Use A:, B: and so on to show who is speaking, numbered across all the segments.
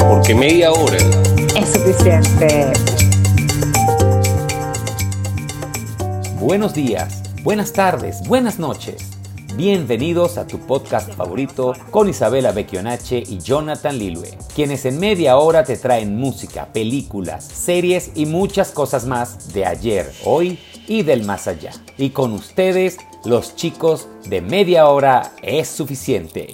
A: porque media hora
B: es suficiente.
C: Buenos días, buenas tardes, buenas noches. Bienvenidos a tu podcast favorito con Isabela Becchionache y Jonathan Lilue, quienes en media hora te traen música, películas, series y muchas cosas más de ayer, hoy y del más allá. Y con ustedes, los chicos de Media Hora es Suficiente.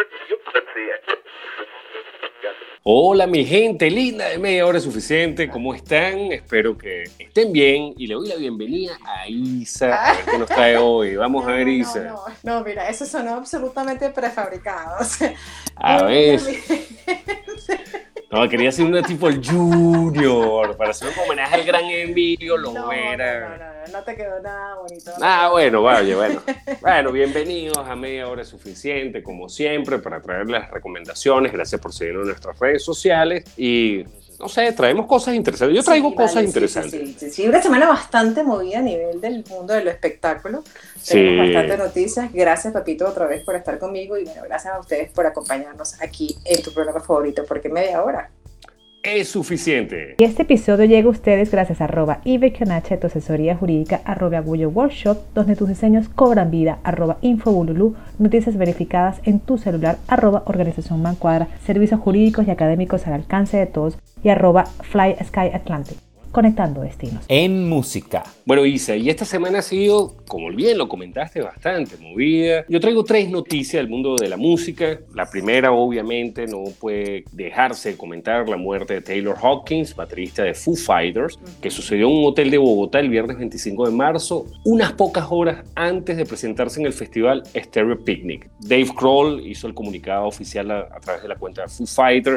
A: Hola mi gente linda de Media Hora es Suficiente, ¿cómo están? Espero que estén bien y le doy la bienvenida a Isa, a ver qué nos trae hoy. Vamos a ver, Isa.
B: No, mira, eso sonó absolutamente prefabricado.
A: A ver. No, quería hacer una tipo el Junior, para hacer un homenaje al gran Emilio Lovera.
B: No te quedó nada bonito.
A: Bueno, vaya, bueno. Bueno, bienvenidos a Media Hora es Suficiente, como siempre, para traer las recomendaciones. Gracias por seguirnos en nuestras redes sociales y, no sé, traemos cosas interesantes. Yo traigo cosas interesantes.
B: Sí, una semana bastante movida a nivel del mundo del espectáculo. Tenemos bastantes noticias. Gracias, Papito, otra vez por estar conmigo y, bueno, gracias a ustedes por acompañarnos aquí en tu programa favorito, porque Media Hora
A: es suficiente.
D: Y este episodio llega a ustedes gracias a @ibecchionache, tu asesoría jurídica, @agullo workshop, donde tus diseños cobran vida, @infobululú, noticias verificadas en tu celular, @organización Mancuadra, servicios jurídicos y académicos al alcance de todos, y @fly sky Atlantic, conectando destinos.
C: En música.
A: Bueno, Isa, y esta semana ha sido, como bien lo comentaste, bastante movida. Yo traigo 3 noticias del mundo de la música. La primera, obviamente, no puede dejarse de comentar la muerte de Taylor Hawkins, baterista de Foo Fighters, que sucedió en un hotel de Bogotá el viernes 25 de marzo, unas pocas horas antes de presentarse en el festival Stereo Picnic. Dave Grohl hizo el comunicado oficial a través de la cuenta de Foo Fighters.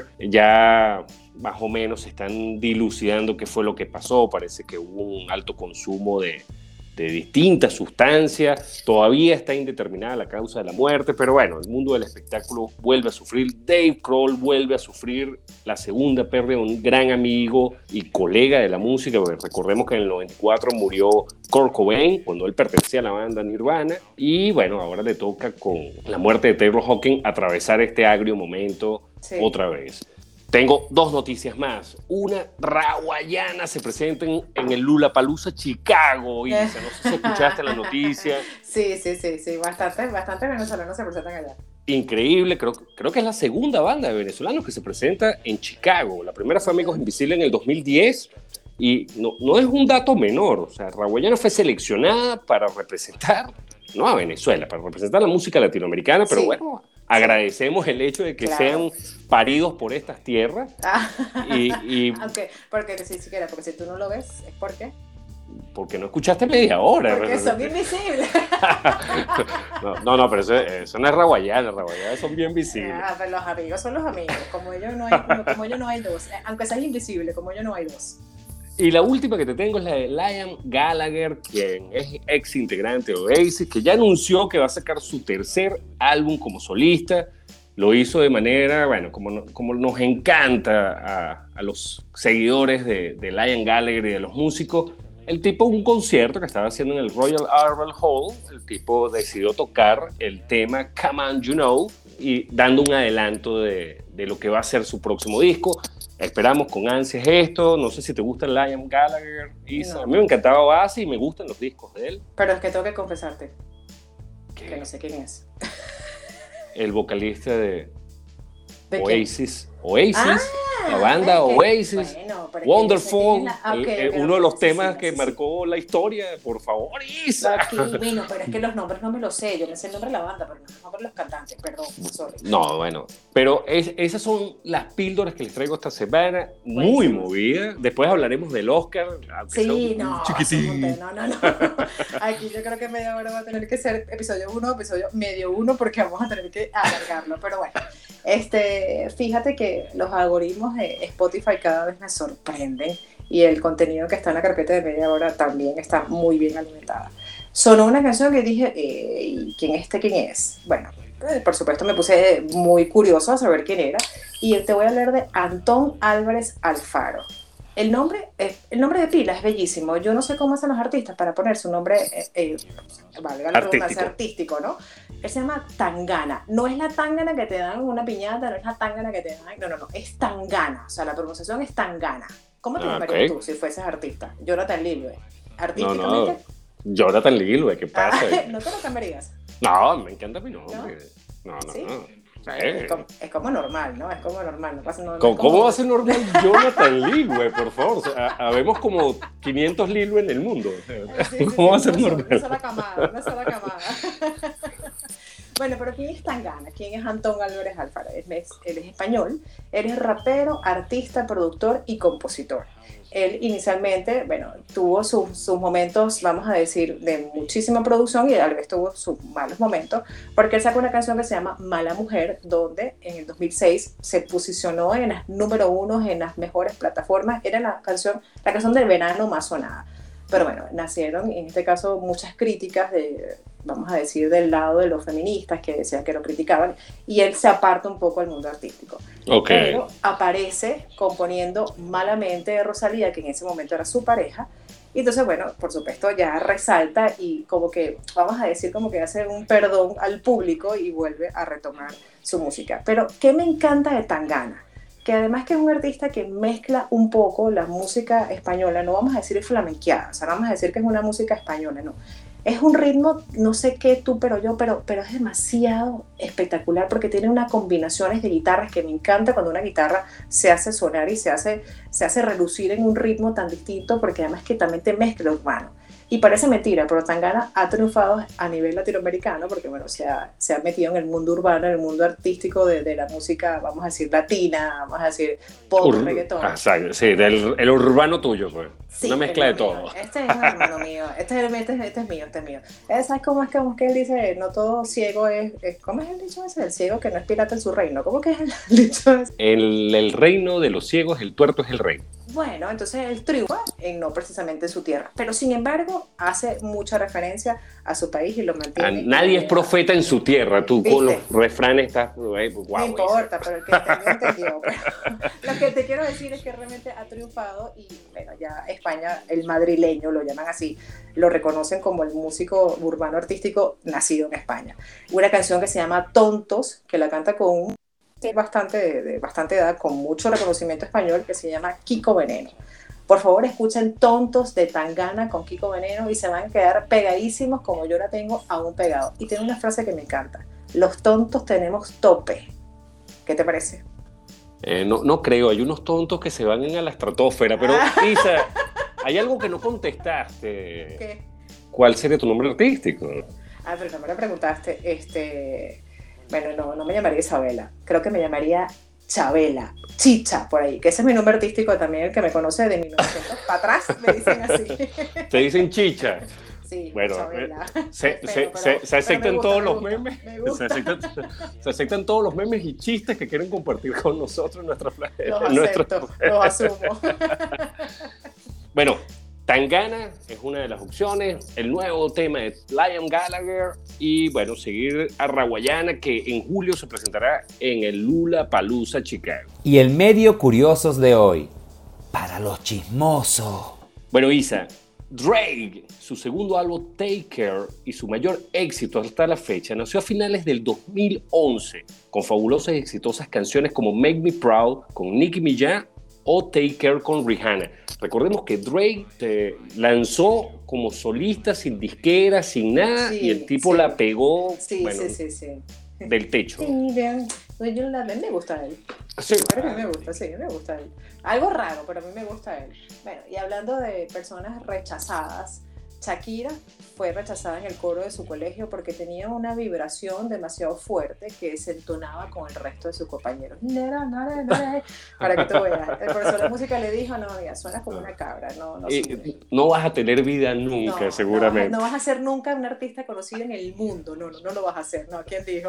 A: Ya más o menos se están dilucidando qué fue lo que pasó. Parece que hubo un alto consumo de distintas sustancias. Todavía está indeterminada la causa de la muerte, pero bueno, el mundo del espectáculo vuelve a sufrir. Dave Grohl vuelve a sufrir la segunda pérdida de un gran amigo y colega de la música, porque recordemos que en el 94 murió Kurt Cobain, cuando él pertenecía a la banda Nirvana, y bueno, ahora le toca con la muerte de Taylor Hawkins atravesar este agrio momento otra vez. Tengo 2 noticias más. Una, rawayana se presenta en el Lollapalooza Chicago. Isa, no sé si escuchaste la noticia.
B: Sí. Bastante venezolanos se presentan allá.
A: Increíble, creo que es la segunda banda de venezolanos que se presenta en Chicago. La primera fue Amigos Invisibles en el 2010 y no es un dato menor. O sea, rawayana fue seleccionada para representar, no a Venezuela, para representar la música latinoamericana, pero bueno, agradecemos el hecho de que sean paridos por estas tierras.
B: Okay, porque si tú no lo ves, ¿es por qué?
A: Porque no escuchaste media hora.
B: Porque son invisibles.
A: No, pero eso no es rawayana son bien visibles.
B: Pero los amigos son los amigos, como ellos no hay dos. Aunque seas invisible, como ellos no hay dos.
A: Y la última que te tengo es la de Liam Gallagher, quien es ex integrante de Oasis, que ya anunció que va a sacar su tercer álbum como solista. Lo hizo de manera, bueno, como nos encanta a los seguidores de Liam Gallagher y de los músicos. El tipo, un concierto que estaba haciendo en el Royal Albert Hall, el tipo decidió tocar el tema Come On You Know y dando un adelanto de lo que va a ser su próximo disco. Esperamos con ansias esto. No sé si te gusta Liam Gallagher, Isa. No. A mí me encantaba Oasis y me gustan los discos de él.
B: Pero es que tengo que confesarte que no sé quién es.
A: El vocalista de Oasis. La banda Oasis.
B: Bueno,
A: Wonderful. Uno de los temas que marcó la historia. Por favor, Isa.
B: Bueno, pero es que los nombres no me los sé. Yo me sé el nombre de la banda, pero no los nombres de los cantantes. Perdón, sorry.
A: No, bueno. Pero esas son las píldoras que les traigo esta semana. Muy movida. Después hablaremos del Oscar. Chiquitín.
B: No. Aquí yo creo que media hora va a tener que ser episodio 1, episodio medio 1, porque vamos a tener que alargarlo. Pero bueno, fíjate que los algoritmos de Spotify cada vez me sorprenden y el contenido que está en la carpeta de Media Hora también está muy bien alimentada. Sonó una canción que dije, ¿quién es? Bueno, por supuesto me puse muy curioso a saber quién era y te voy a hablar de Antón Álvarez Alfaro. El nombre de pila es bellísimo. Yo no sé cómo hacen los artistas para poner su nombre, valga la redundancia, artístico, ¿no? Él se llama Tangana. No es la tangana que te dan en una piñata, no es la tangana que te dan. No. Es Tangana. O sea, la pronunciación es Tangana. ¿Cómo te llamarías tú si fueses artista? Jonathan Lilwe. Artísticamente.
A: No. Jonathan Lilwe, ¿qué pasa?
B: ¿No te lo cambiarías?
A: No, me encanta mi nombre. No.
B: ¿Sí?
A: Sí.
B: Es como normal, ¿no? Es como normal.
A: ¿Cómo va a ser normal Jonathan Lilwe, por favor? O sea, habemos como 500 Lilwe en el mundo. ¿Cómo va a ser normal?
B: Una sola camada. Bueno, pero ¿quién es Tangana? ¿Quién es Antón Álvarez Alfaro? Él es español, él es rapero, artista, productor y compositor. Él inicialmente, bueno, tuvo sus momentos, vamos a decir, de muchísima producción y tal vez tuvo sus malos momentos, porque él sacó una canción que se llama Mala Mujer, donde en el 2006 se posicionó en las número 1 en las mejores plataformas. Era la canción del verano más sonada. Pero bueno, nacieron en este caso muchas críticas vamos a decir, del lado de los feministas que decían que lo criticaban, y él se aparta un poco del mundo artístico.
A: Okay.
B: Pero aparece componiendo Malamente de Rosalía, que en ese momento era su pareja, y entonces, bueno, por supuesto ya resalta y como que, vamos a decir, como que hace un perdón al público y vuelve a retomar su música. Pero, ¿qué me encanta de Tangana? Que además que es un artista que mezcla un poco la música española, no vamos a decir flamenqueada, o sea, no vamos a decir que es una música española, no. Es un ritmo, no sé qué tú, pero yo, pero es demasiado espectacular porque tiene unas combinaciones de guitarras que me encanta cuando una guitarra se hace sonar y se hace relucir en un ritmo tan distinto, porque además que también te mezcla lo humano. Y parece mentira, pero Tangana ha triunfado a nivel latinoamericano porque, bueno, se ha metido en el mundo urbano, en el mundo artístico de la música, vamos a decir, latina, vamos a decir, pop, reggaetón.
A: Sí, el urbano tuyo, pues. Sí, una mezcla de todo.
B: Este es un hermano mío, este es mío. ¿Sabes cómo es que él dice? No todo ciego es ¿cómo es el dicho ese? El ciego que no es pirata en su reino. ¿Cómo que es el dicho ese?
A: El reino de los ciegos, el tuerto es el rey.
B: Bueno, entonces él triunfa no precisamente en su tierra, pero sin embargo hace mucha referencia a su país y lo mantiene.
A: Nadie es profeta en su tierra, tú ¿viste? Con los refranes estás... Wow,
B: no importa, pero el que entendió. Lo que te quiero decir es que realmente ha triunfado y bueno, ya España, el madrileño, lo llaman así, lo reconocen como el músico urbano artístico nacido en España. Una canción que se llama Tontos, que la canta con un de bastante edad, con mucho reconocimiento español, que se llama Kiko Veneno. Por favor, escuchen Tontos de Tangana con Kiko Veneno y se van a quedar pegadísimos como yo la tengo aún pegado. Y tiene una frase que me encanta: los tontos tenemos tope. ¿Qué te parece?
A: No creo, hay unos tontos que se van a la estratosfera, pero Isa, hay algo que no contestaste.
B: ¿Qué?
A: ¿Cuál sería tu nombre artístico?
B: Pero no me lo preguntaste. Bueno, no me llamaría Isabela, creo que me llamaría Chabela, Chicha, por ahí, que ese es mi nombre artístico también, el que me conoce de 1900 para atrás, me dicen así.
A: ¿Te dicen Chicha?
B: Sí,
A: bueno,
B: Chabela.
A: Se aceptan todos los memes. Se aceptan todos los memes y chistes que quieren compartir con nosotros en nuestra
B: los asumo.
A: Bueno, Tangana es una de las opciones, el nuevo tema de Liam Gallagher y bueno, seguir a Raguayana, que en julio se presentará en el Lollapalooza Chicago.
C: Y el medio curiosos de hoy, para los chismosos.
A: Bueno, Isa, Drake, su segundo álbum Take Care y su mayor éxito hasta la fecha, nació a finales del 2011 con fabulosas y exitosas canciones como Make Me Proud con Nicki Minaj o Take Care con Rihanna. Recordemos que Drake se lanzó como solista, sin disquera, sin nada, y el tipo la pegó del techo.
B: Sí, bien. Me gusta él.
A: Sí.
B: Me gusta él. Algo raro, pero a mí me gusta él. Bueno, y hablando de personas rechazadas, Shakira fue rechazada en el coro de su colegio porque tenía una vibración demasiado fuerte que se entonaba con el resto de sus compañeros. Para que tú veas. El profesor de música le dijo, no, mira, suenas como una cabra.
A: No vas a tener vida nunca, seguramente.
B: No vas a ser nunca un artista conocido en el mundo. No lo vas a hacer. No, ¿quién dijo?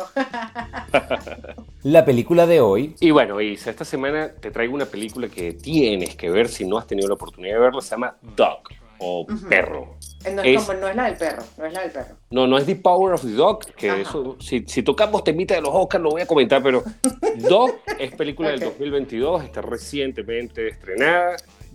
C: La película de hoy.
A: Y bueno, Isa, esta semana te traigo una película que tienes que ver si no has tenido la oportunidad de verla. Se llama Dog o Perro.
B: No es la del perro.
A: No es The Power of the Dog, que eso, si tocamos temita de los Oscars lo voy a comentar, pero Dog es película del 2022, está recientemente estrenada.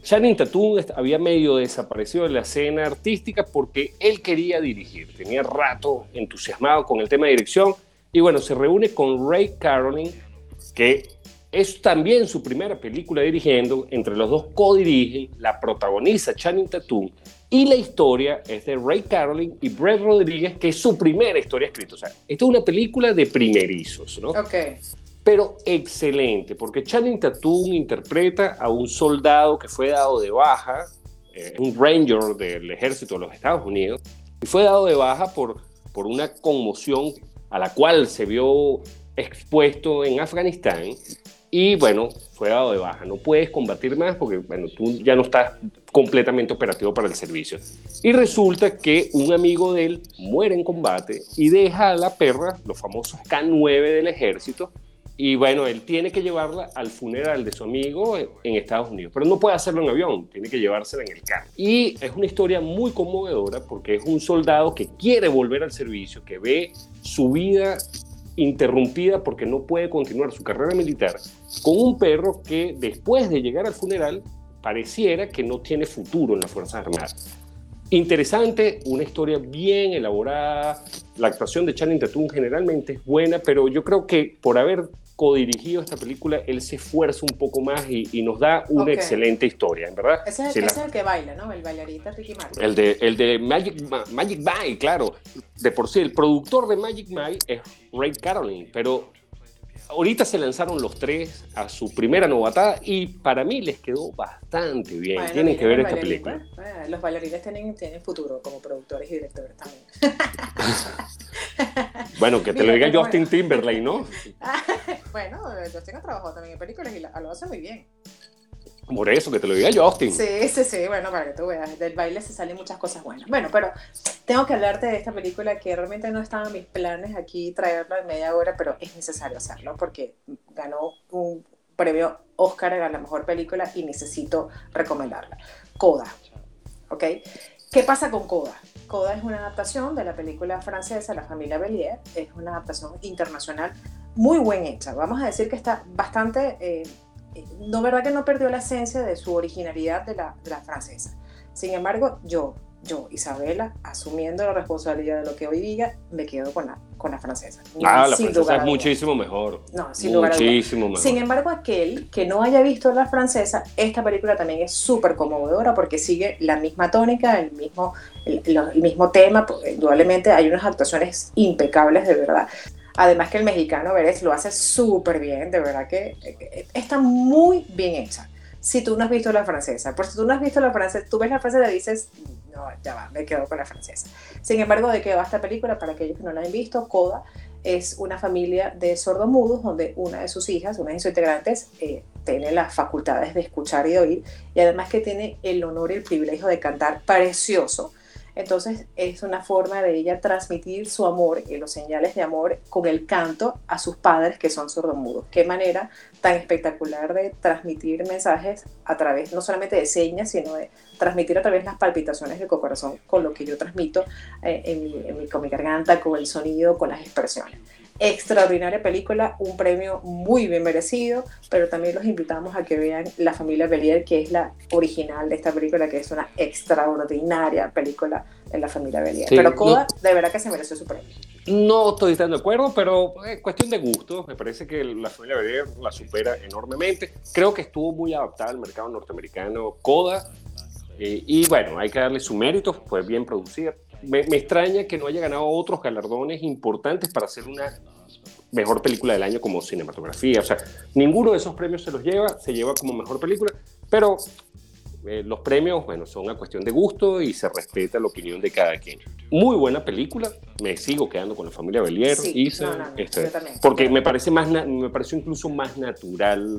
A: Channing Tatum había medio desaparecido de la escena artística porque él quería dirigir, tenía rato entusiasmado con el tema de dirección y bueno, se reúne con Ray Carolin, que es también su primera película dirigiendo, entre los dos co-dirigen, la protagoniza Channing Tatum y la historia es de Ray Carolin y Brett Rodríguez, que es su primera historia escrita. O sea, esta es una película de primerizos, ¿no?
B: Ok.
A: Pero excelente, porque Channing Tatum interpreta a un soldado que fue dado de baja, un ranger del ejército de los Estados Unidos, y fue dado de baja por una conmoción a la cual se vio expuesto en Afganistán, y bueno, fue dado de baja. No puedes combatir más porque, bueno, tú ya no estás completamente operativo para el servicio. Y resulta que un amigo de él muere en combate y deja a la perra, los famosos K9 del ejército, y bueno, él tiene que llevarla al funeral de su amigo en Estados Unidos, pero no puede hacerlo en avión, tiene que llevársela en el carro. Y es una historia muy conmovedora porque es un soldado que quiere volver al servicio, que ve su vida interrumpida porque no puede continuar su carrera militar, con un perro que después de llegar al funeral pareciera que no tiene futuro en las Fuerzas Armadas. Interesante, una historia bien elaborada, la actuación de Channing Tatum generalmente es buena, pero yo creo que por haber codirigido esta película, él se esfuerza un poco más y nos da una excelente historia, en verdad.
B: Ese es el que baila, ¿no? El bailarista Ricky Martin.
A: El de Magic Mike, claro. De por sí, el productor de Magic Mike es Ray Carolin, pero ahorita se lanzaron los tres a su primera novatada y para mí les quedó bastante bien. Bueno, tienen que ver esta película.
B: Bueno, los bailarines tienen futuro como productores y directores también.
A: Bueno, que te lo diga Justin Timberlake, ¿no?
B: Bueno, Justin ha trabajado también en películas y lo hace muy bien.
A: Por eso, que te lo diga Justin.
B: Sí, bueno, para que tú veas, del baile se salen muchas cosas buenas. Bueno, pero tengo que hablarte de esta película que realmente no estaba en mis planes aquí traerla en media hora, pero es necesario hacerlo porque ganó un premio Oscar a la mejor película y necesito recomendarla. Coda, ¿ok? ¿Qué pasa con Coda? Coda es una adaptación de la película francesa La familia Bélier, es una adaptación internacional muy bien hecha. Vamos a decir que está bastante... no, verdad que no perdió la esencia de su originalidad de la francesa. Sin embargo, yo, Isabela, asumiendo la responsabilidad de lo que hoy diga, me quedo con la francesa.
A: La francesa es muchísimo mejor.
B: No, sin lugar a dudas. Muchísimo mejor. Sin embargo, aquel que no haya visto la francesa, esta película también es súper conmovedora porque sigue la misma tónica, el mismo tema. Indudablemente hay unas actuaciones impecables, de verdad. Además que el mexicano Vélez lo hace súper bien, de verdad que está muy bien hecha. Si tú no has visto la francesa, por si tú no has visto la francesa, tú ves la francesa y dices, no, ya va, me quedo con la francesa. Sin embargo, ¿de qué va esta película? Para aquellos que no la han visto, Coda es una familia de sordomudos donde una de sus integrantes, tiene las facultades de escuchar y de oír y además que tiene el honor y el privilegio de cantar precioso. Entonces es una forma de ella transmitir su amor y los señales de amor con el canto a sus padres que son sordomudos. Qué manera tan espectacular de transmitir mensajes a través no solamente de señas, sino de transmitir a través de las palpitaciones del corazón con lo que yo transmito con mi garganta, con el sonido, con las expresiones. Extraordinaria película, un premio muy bien merecido, pero también los invitamos a que vean La familia Bélier, que es la original de esta película, que es una extraordinaria película de La familia Bélier. Sí, pero Coda, de verdad que se mereció su premio.
A: No estoy tan de acuerdo, pero es cuestión de gusto. Me parece que La familia Bélier la supera enormemente. Creo que estuvo muy adaptada al mercado norteamericano, Coda, y bueno, hay que darle su mérito, fue bien producida. Me extraña que no haya ganado otros galardones importantes para hacer una mejor película del año como cinematografía. O sea, ninguno de esos premios se lleva como mejor película, pero los premios, bueno, son una cuestión de gusto y se respeta la opinión de cada quien. Muy buena película, me sigo quedando con La familia Bélier,
B: sí,
A: Isa, porque me pareció incluso más natural,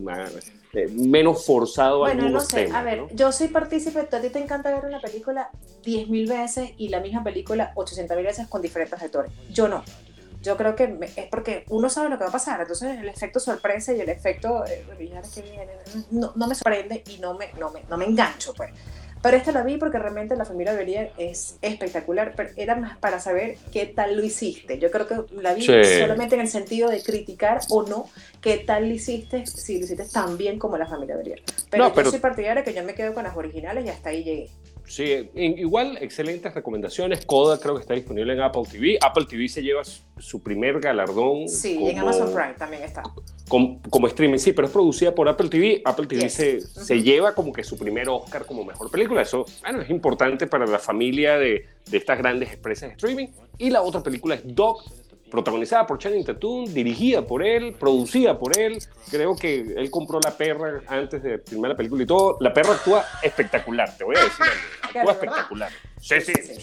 A: menos forzado algunos temas.
B: A ver,
A: ¿no?
B: Yo soy partícipe, a ti te encanta ver una película 10.000 veces y la misma película 800.000 veces con diferentes actores. Yo no. Yo creo que es porque uno sabe lo que va a pasar, entonces el efecto sorpresa y el efecto que viene no me sorprende y no me engancho, pues. Pero esta la vi porque realmente La familia Belier es espectacular, pero era más para saber qué tal lo hiciste. Yo creo que la vi solamente en el sentido de criticar o no qué tal lo hiciste, si lo hiciste tan bien como La familia Belier. Pero yo soy partidaria que yo me quedo con las originales y hasta ahí llegué.
A: Sí, igual excelentes recomendaciones. Coda creo que está disponible en Apple TV. Apple TV se lleva su primer galardón.
B: Sí, en Amazon Prime también está.
A: Como streaming, sí, pero es producida por Apple TV. Apple TV se lleva como que su primer Oscar como mejor película. Eso, bueno, es importante para la familia de estas grandes empresas de streaming. Y la otra película es Dog, protagonizada por Channing Tatum, dirigida por él, producida por él. Creo que él compró la perra antes de filmar la película y todo. La perra actúa espectacular, te voy a decir. Actúa espectacular. Sí.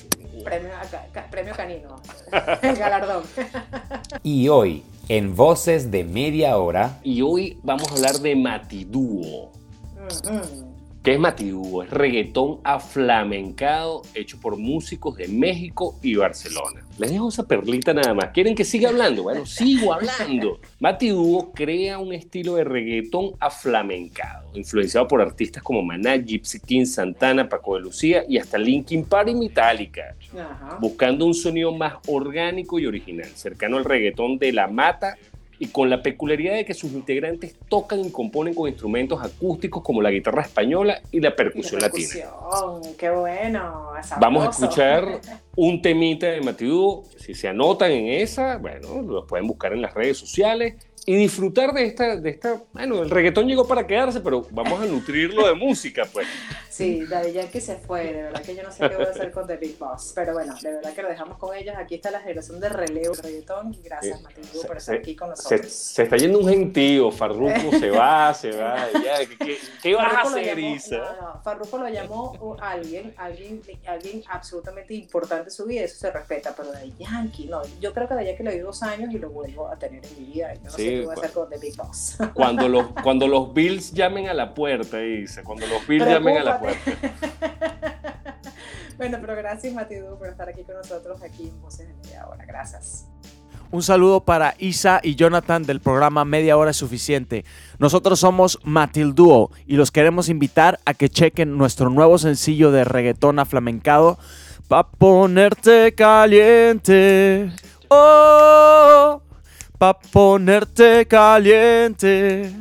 B: Premio canino. El galardón.
C: Y hoy, en Voces de Media Hora.
A: Y hoy vamos a hablar de Matidúo. ¿Qué es Matidúo? Es reggaetón aflamencado hecho por músicos de México y Barcelona. Les dejo esa perlita nada más. ¿Quieren que siga hablando? Bueno, sigo hablando. Matidúo crea un estilo de reggaetón aflamencado, influenciado por artistas como Maná, Gypsy King, Santana, Paco de Lucía y hasta Linkin Park y Metallica. Buscando un sonido más orgánico y original, cercano al reggaetón de La Mata, y con la peculiaridad de que sus integrantes tocan y componen con instrumentos acústicos como la guitarra española y la percusión latina.
B: ¡Qué bueno!
A: Vamos a escuchar un temita de Matidúo. Si se anotan en esa, bueno, los pueden buscar en las redes sociales y disfrutar de esta. Bueno, el reggaetón llegó para quedarse, pero vamos a nutrirlo de música, pues.
B: Sí, Daddy Yankee se fue, de verdad que yo no sé qué voy a hacer con The Big Boss, pero bueno, de verdad que lo dejamos con ellos. Aquí está la generación de relevo de reggaetón. Gracias, Matidúo, por estar aquí con nosotros.
A: Se está yendo un gentío, Farruko se va. Ya, ¿qué vas a hacer, Isa?
B: No, Farruko lo llamó alguien absolutamente importante en su vida, eso se respeta, pero Daddy Yankee, no, yo creo que Daddy Yankee le di 2 años y lo vuelvo a tener en mi vida. Yo no sé qué voy a hacer con The Big Boss.
A: Cuando los Bills llamen a la puerta, dice, cuando los Bills llamen a la puerta.
B: Bueno, pero gracias, Matidúo, por estar aquí con nosotros aquí en Voces de Media Hora. Gracias.
E: Un saludo para Isa y Jonathan del programa Media Hora es Suficiente. Nosotros somos Matildúo y los queremos invitar a que chequen nuestro nuevo sencillo de reggaetón aflamencado, Pa' ponerte caliente. Oh, pa' ponerte caliente.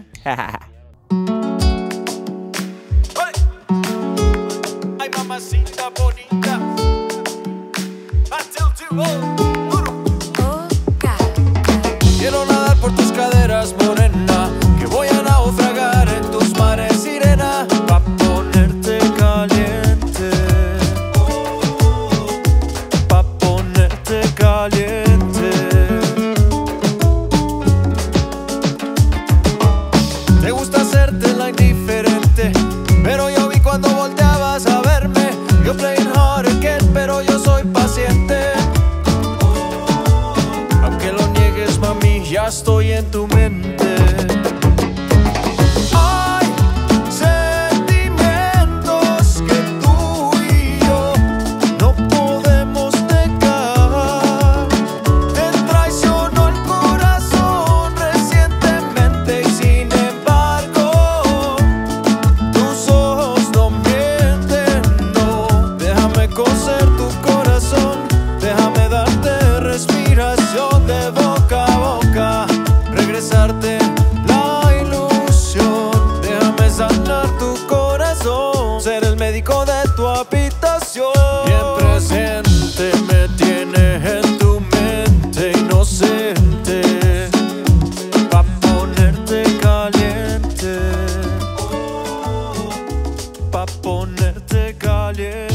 E: Ay, mamacita bonita. Quiero nadar por tus caderas, morena, que voy a naufragar en tus mares, sirena, pa' ponerte caliente, pa' ponerte caliente. Te gusta hacerte la indiferente, pero yo vi cuando volteabas a verme. Yo playing hard again, pero yo soy paciente. Aunque lo niegues, mami, ya estoy en tu mente. Hay sentimientos que tú y yo no podemos negar. Te traicionó el corazón recientemente y sin embargo tus ojos no mienten, no. Déjame coser tu corazón, déjame darte respiración de boca a boca, regresarte la ilusión. Déjame sanar tu corazón, ser el médico de tu habitación. Bien presente me tienes en tu mente inocente, pa' ponerte caliente, pa' ponerte caliente.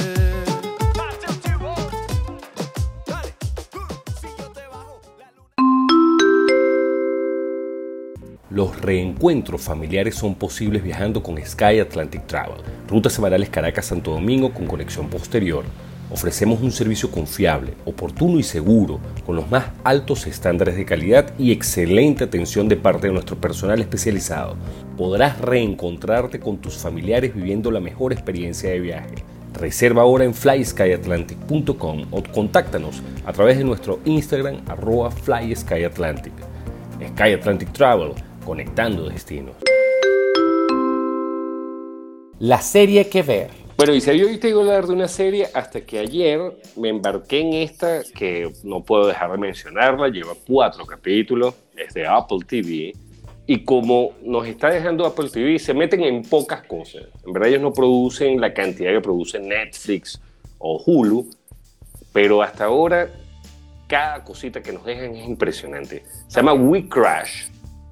A: Los reencuentros familiares son posibles viajando con Sky Atlantic Travel. Rutas semanales Caracas-Santo Domingo con conexión posterior. Ofrecemos un servicio confiable, oportuno y seguro, con los más altos estándares de calidad y excelente atención de parte de nuestro personal especializado. Podrás reencontrarte con tus familiares viviendo la mejor experiencia de viaje. Reserva ahora en flyskyatlantic.com o contáctanos a través de nuestro Instagram @flyskyatlantic. Sky Atlantic Travel, conectando destinos.
C: La serie que ver.
A: Bueno, y si yo hoy te iba a hablar de una serie, hasta que ayer me embarqué en esta, que no puedo dejar de mencionarla, lleva 4 capítulos, es de Apple TV, y como nos está dejando Apple TV, se meten en pocas cosas. En verdad ellos no producen la cantidad que producen Netflix o Hulu, pero hasta ahora cada cosita que nos dejan es impresionante. Se llama We Crash.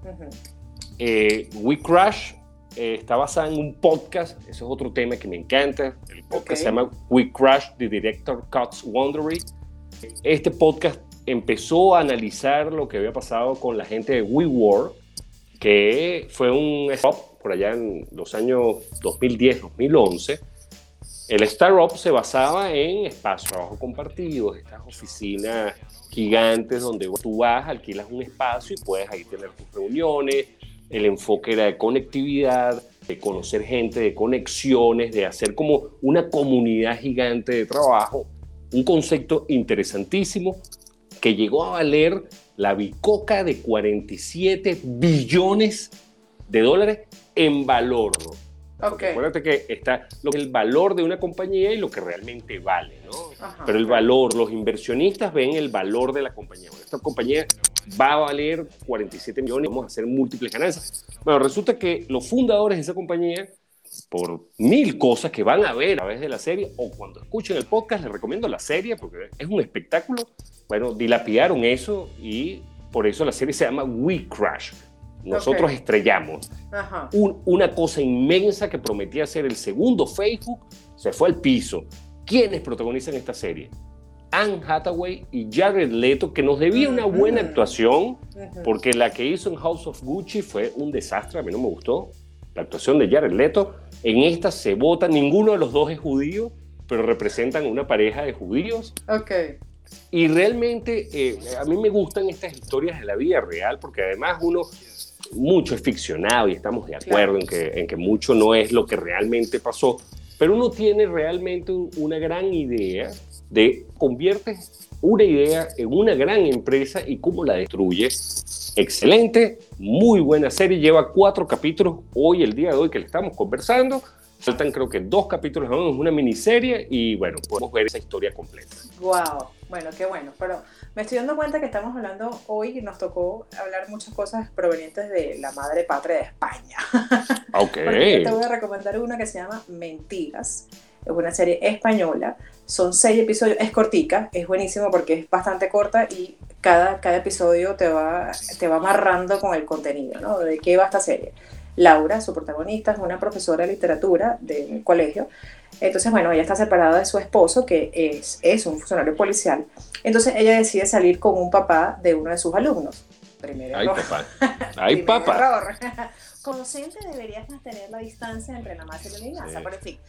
A: We Crash está basada en un podcast, ese es otro tema que me encanta. El podcast se llama We Crash, The Director Cuts Wondery. Este podcast empezó a analizar lo que había pasado con la gente de WeWork, que fue un startup por allá en los años 2010-2011. El startup se basaba en espacios de trabajo compartidos, estas oficinas gigantes donde tú vas, alquilas un espacio y puedes ahí tener tus reuniones. El enfoque era de conectividad, de conocer gente, de conexiones, de hacer como una comunidad gigante de trabajo. Un concepto interesantísimo que llegó a valer la bicoca de 47 billones de dólares en valor, ¿no?
B: Okay.
A: Acuérdate que está el valor de una compañía y lo que realmente vale, ¿no?
B: Ajá,
A: pero el valor, los inversionistas ven el valor de la compañía. Bueno, esta compañía va a valer 47 millones, vamos a hacer múltiples ganancias. Bueno, resulta que los fundadores de esa compañía, por 1000 cosas que van a ver a través de la serie, o cuando escuchen el podcast, les recomiendo la serie porque es un espectáculo. Bueno, dilapidaron eso y por eso la serie se llama We Crash. Nosotros estrellamos.
B: Ajá.
A: Una cosa inmensa que prometía ser el segundo Facebook se fue al piso. ¿Quiénes protagonizan esta serie? Anne Hathaway y Jared Leto, que nos debía una buena actuación, porque la que hizo en House of Gucci fue un desastre, a mí no me gustó. La actuación de Jared Leto, en esta se vota, ninguno de los dos es judío, pero representan una pareja de judíos. Y realmente a mí me gustan estas historias de la vida real, porque además mucho es ficcionado y estamos de acuerdo en que mucho no es lo que realmente pasó, pero uno tiene realmente una gran idea de conviertes una idea en una gran empresa y cómo la destruyes. Excelente, muy buena serie, lleva 4 capítulos hoy, el día de hoy que le estamos conversando. Faltan creo que 2 capítulos, ¿no? Es una miniserie y bueno, podemos ver esa historia completa.
B: Wow, bueno, qué bueno, pero me estoy dando cuenta que estamos hablando hoy y nos tocó hablar muchas cosas provenientes de la madre patria de España. Porque yo te voy a recomendar una que se llama Mentiras, es una serie española, son 6 episodios, es cortica, es buenísimo porque es bastante corta y cada episodio te va amarrando con el contenido, ¿no? ¿De qué va esta serie? Laura, su protagonista, es una profesora de literatura del colegio. Entonces, bueno, ella está separada de su esposo, que es un funcionario policial. Entonces, ella decide salir con un papá de uno de sus alumnos. Primer error.
A: Ay, papá.
B: Error. Como docente deberías mantener la distancia entre la más y la niñaza, pero en fin.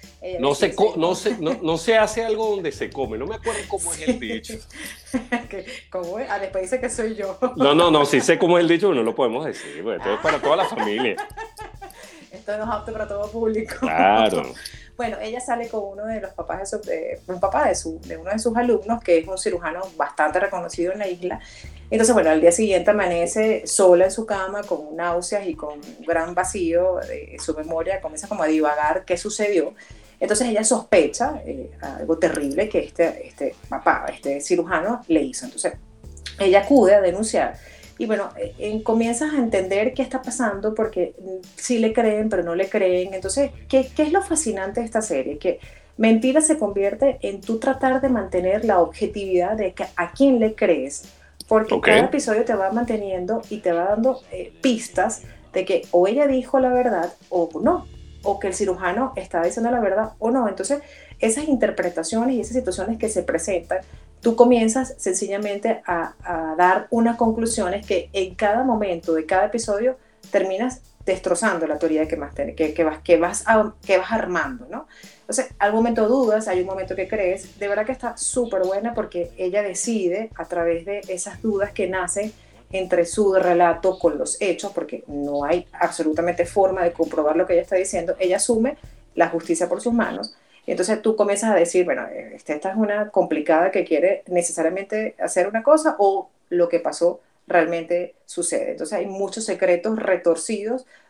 A: No se hace algo donde se come, no me acuerdo cómo es el dicho.
B: ¿Cómo es? Después dice que soy yo.
A: No, sí sé cómo es el dicho, pero no lo podemos decir, bueno, esto es para toda la familia.
B: Esto no es apto para todo público.
A: Claro.
B: Bueno, ella sale con uno de los papás de uno de sus alumnos, que es un cirujano bastante reconocido en la isla. Entonces, bueno, al día siguiente amanece sola en su cama con náuseas y con un gran vacío de su memoria, comienza como a divagar qué sucedió. Entonces ella sospecha algo terrible que este papá, este cirujano, le hizo. Entonces ella acude a denunciar. Y bueno, comienzas a entender qué está pasando porque sí le creen, pero no le creen. Entonces, ¿qué es lo fascinante de esta serie? Que Mentira se convierte en tú tratar de mantener la objetividad de que a quién le crees. Porque cada episodio te va manteniendo y te va dando pistas de que o ella dijo la verdad o no. O que el cirujano está diciendo la verdad o no. Entonces, esas interpretaciones y esas situaciones que se presentan, tú comienzas sencillamente a dar unas conclusiones que en cada momento de cada episodio terminas destrozando la teoría que vas armando, ¿no? Entonces, al momento dudas, hay un momento que crees. De verdad que está súper buena porque ella decide, a través de esas dudas que nacen entre su relato con los hechos, porque no hay absolutamente forma de comprobar lo que ella está diciendo, ella asume la justicia por sus manos. Y entonces tú comienzas a decir, bueno, esta es una complicada que quiere necesariamente hacer una cosa o lo que pasó realmente sucede. Entonces hay muchos secretos retorcidos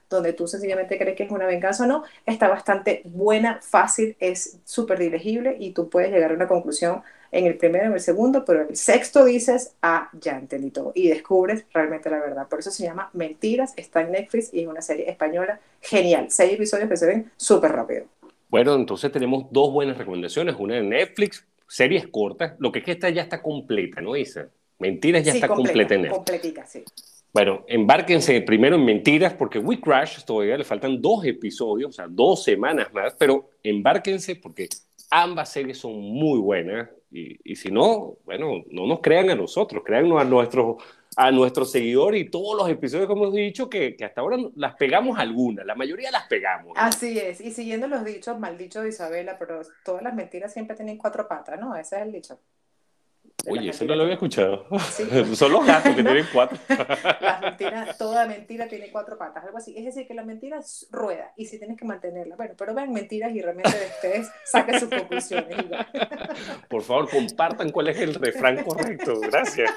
B: donde tú sencillamente crees que es una venganza o no, está bastante buena, fácil, es súper dirigible y tú puedes llegar a una conclusión en el primero, en el segundo, pero en el sexto dices, ya entendí todo y descubres realmente la verdad. Por eso se llama Mentiras, está en Netflix y es una serie española genial. 6 episodios que se ven súper rápido.
A: Bueno, entonces tenemos dos buenas recomendaciones, una de Netflix, series cortas, lo que es que esta ya está completa, ¿no, Isa? Mentiras ya
B: Sí,
A: está completa en Netflix.
B: completica, sí.
A: Bueno, embárquense primero en Mentiras, porque We Crash todavía le faltan 2 episodios, o sea, 2 semanas más, pero embárquense porque ambas series son muy buenas y si no, bueno, no nos crean a nosotros, créannos a nuestros seguidores y todos los episodios que hemos dicho que hasta ahora las pegamos algunas, la mayoría las pegamos, ¿no?
B: Así es, y siguiendo los dichos, mal dicho de Isabela, pero todas las mentiras siempre tienen 4 patas, ¿no? Ese es el dicho.
A: Oye, eso no lo había escuchado.
B: Sí.
A: Son los gatos que
B: ¿No?
A: tienen 4.
B: Toda mentira tiene 4 patas, algo así. Es decir, que la mentira rueda y si tienes que mantenerla. Bueno, pero vean mentiras y realmente de ustedes saquen sus conclusiones.
A: Por favor, compartan cuál es el refrán correcto. Gracias.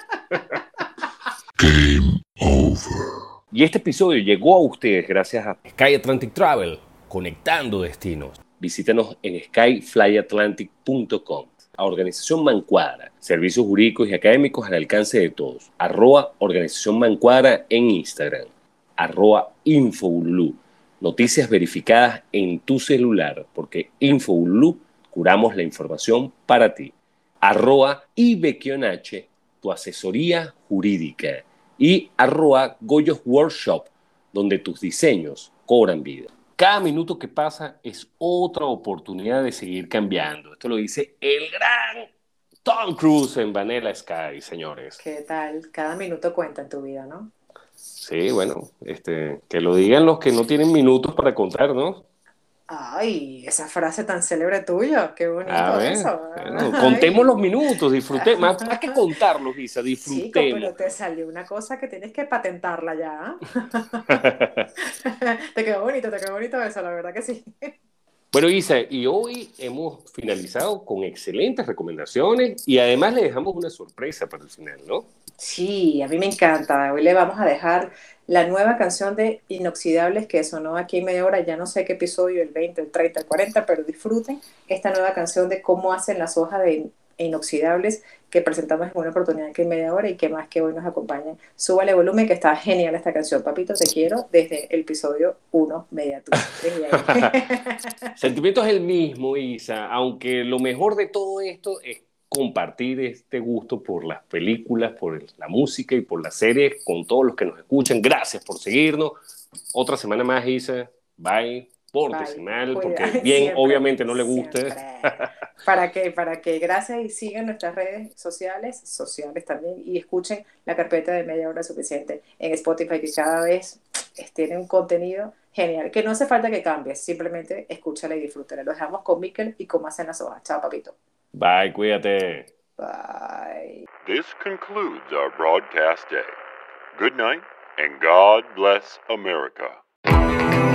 F: Game over.
A: Y este episodio llegó a ustedes gracias a Sky Atlantic Travel, conectando destinos. Visítanos en skyflyatlantic.com. A Organización Mancuadra, servicios jurídicos y académicos al alcance de todos. @Organización Mancuadra en Instagram. @Infobululú. Noticias verificadas en tu celular, porque Infobululú curamos la información para ti. @IBQNH, tu asesoría jurídica. Y @Goyos Workshop, donde tus diseños cobran vida. Cada minuto que pasa es otra oportunidad de seguir cambiando. Esto lo dice el gran Tom Cruise en Vanilla Sky, señores.
B: ¿Qué tal? Cada minuto cuenta en tu vida, ¿no?
A: Sí, bueno, que lo digan los que no tienen minutos para contar, ¿no?
B: Ay, esa frase tan célebre tuya, qué bonito
A: A ver,
B: eso.
A: bueno, contemos los minutos, disfrutemos. Más que contarlos, Isa,
B: Chico,
A: disfrutemos.
B: pero te salió una cosa que tienes que patentarla ya. Te quedó bonito eso, la verdad que sí.
A: Bueno, Isa, y hoy hemos finalizado con excelentes recomendaciones y además le dejamos una sorpresa para el final, ¿no?
B: Sí, a mí me encanta. Hoy le vamos a dejar la nueva canción de Inoxidables que sonó aquí en media hora, ya no sé qué episodio, el 20, el 30, el 40, pero disfruten esta nueva canción de cómo hacen las hojas de Inoxidables que presentamos en una oportunidad aquí en media hora y que más que hoy nos acompañan. Súbale volumen que está genial esta canción. Papito, te quiero desde el episodio 1, media tú.
A: Sentimiento es el mismo, Isa, aunque lo mejor de todo esto es compartir este gusto por las películas, por la música y por las series con todos los que nos escuchan. Gracias por seguirnos. Otra semana más, Isa. Bye. Pórtese mal, porque bien,
B: siempre,
A: obviamente no le gusta.
B: ¿Para qué? Gracias y sigan nuestras redes sociales también y escuchen la carpeta de Media Hora Suficiente en Spotify, que cada vez tiene un contenido genial, que no hace falta que cambies, simplemente escúchala y disfrútala. Lo dejamos con Mikel y cómo hacen las hojas. Chao, papito.
A: Bye, cuídate.
B: Bye.
F: This concludes our broadcast day. Good night, and God bless America.